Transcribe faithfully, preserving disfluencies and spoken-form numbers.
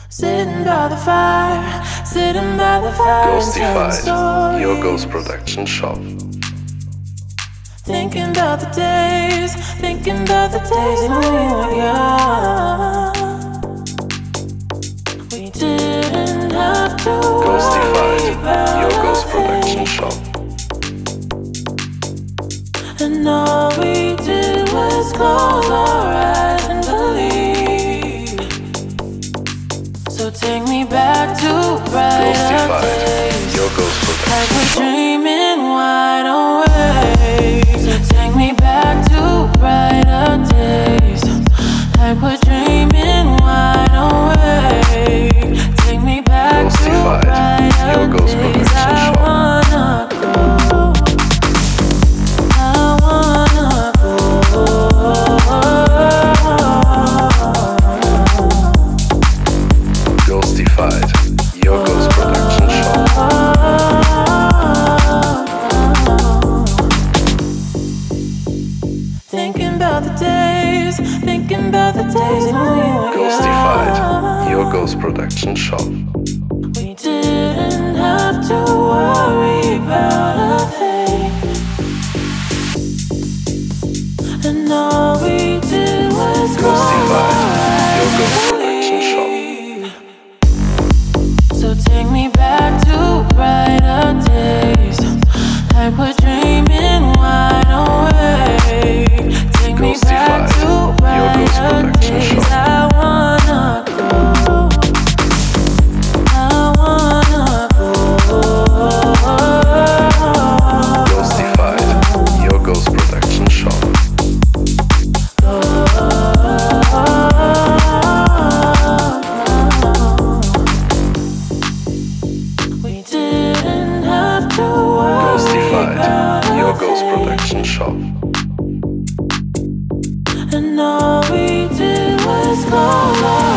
Sitting by the fire, sitting by the fire, Ghostified, your ghost production shop. Thinking about the days, thinking about the days when we were young. We didn't have to Ghostified, worry your about ghost production things. shop. And all we did was close our eyes and believe. So take me back to brighter Ghostified, days, your ghost like production we're shop. dreaming wide awake. So take me back to brighter days, like we're dreaming wide awake. Take me back to Ghostified, your brighter ghost days. production I shop. wanna go. I wanna Ghostified, your ghost production shop. Thinking about the days, thinking about the days when we were Ghostified, young. your ghost production shop. We didn't have to worry about a thing. And all we did was Ghostified, your ghost go production shop. So take me back to brighter days, like we're dreaming wide awake. Take me back Ghostified, to your ghost brighter production days. shop. I wanna go. I wanna go. Ghostified, your ghost production shop. We didn't have to worry Ghostified, about your a ghost thing. production shop. And all we did was close our